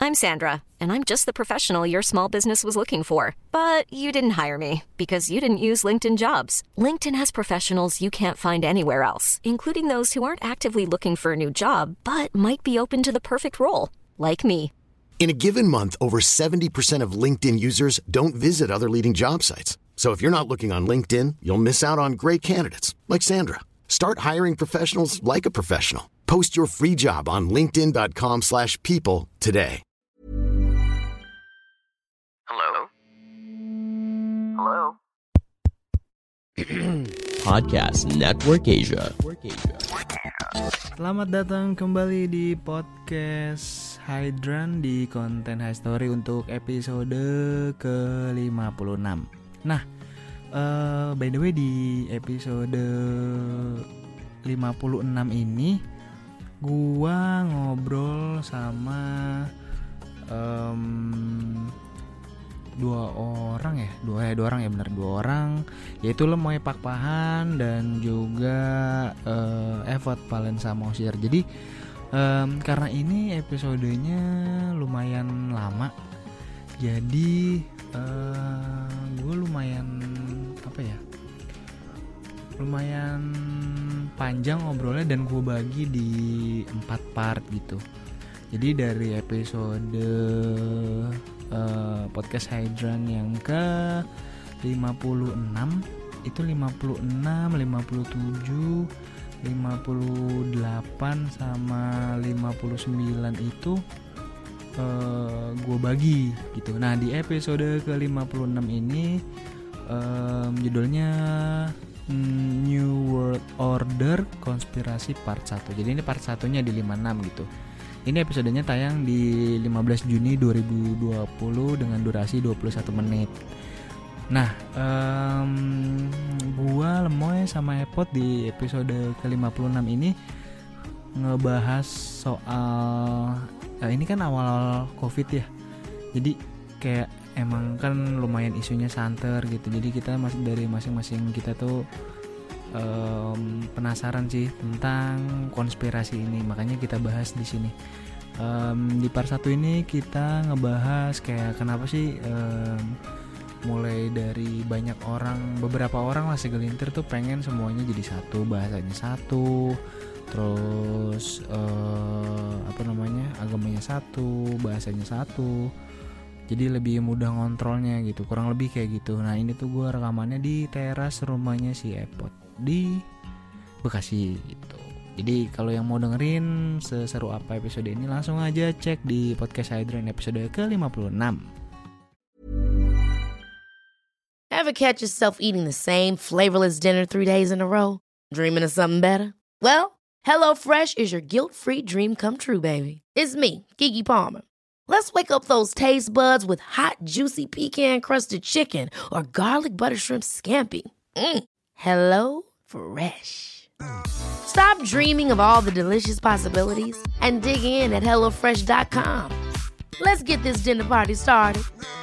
I'm Sandra, and I'm just the professional your small business was looking for. But you didn't hire me because you didn't use LinkedIn Jobs. LinkedIn has professionals you can't find anywhere else, including those who aren't actively looking for a new job, but might be open to the perfect role, like me. In a given month, over 70% of LinkedIn users don't visit other leading job sites. So if you're not looking on LinkedIn, you'll miss out on great candidates like Sandra. Start hiring professionals like a professional. Post your free job on linkedin.com/people today. Hello? Hello? Podcast Network Asia. Selamat datang kembali di podcast Hydran di konten High Story untuk episode ke-56. Nah, by the way di episode 56 ini gua ngobrol sama dua orang yaitu Lemoy Pakpahan dan juga Evot Valensa Mosir. Jadi karena ini episodenya lumayan lama, jadi gue lumayan panjang ngobrolnya dan gue bagi di 4 part gitu. Jadi dari episode podcast Hydran yang ke 56 itu 56, 57, 58 sama 59 itu gue bagi gitu. Nah di episode ke 56 ini judulnya New World Order Konspirasi Part 1. Jadi ini part 1-nya di 56 gitu. Ini episodenya tayang di 15 Juni 2020 dengan durasi 21 menit. Nah, gua Lemoy sama Epot di episode ke-56 ini ngebahas soal ini kan awal Covid ya. Jadi kayak emang kan lumayan isunya santer gitu. Jadi kita dari masing-masing kita tuh penasaran sih tentang konspirasi ini, makanya kita bahas di sini. Di part 1 ini kita ngebahas kayak kenapa sih mulai dari beberapa orang lah segelintir tuh pengen semuanya jadi satu, bahasanya satu, terus agamanya satu, bahasanya satu. Jadi lebih mudah ngontrolnya gitu, kurang lebih kayak gitu. Nah ini tuh gue rekamannya di teras rumahnya si Epot di Bekasi gitu. Jadi kalau yang mau dengerin seseru apa episode ini langsung aja cek di podcast Hydran episode ke-56. Ever catch yourself eating the same flavorless dinner 3 days in a row? Dreaming of something better? Well, HelloFresh is your guilt-free dream come true, baby. It's me, Keke Palmer. Let's wake up those taste buds with hot, juicy pecan-crusted chicken or garlic butter shrimp scampi. Hello Fresh. Stop dreaming of all the delicious possibilities and dig in at HelloFresh.com. Let's get this dinner party started.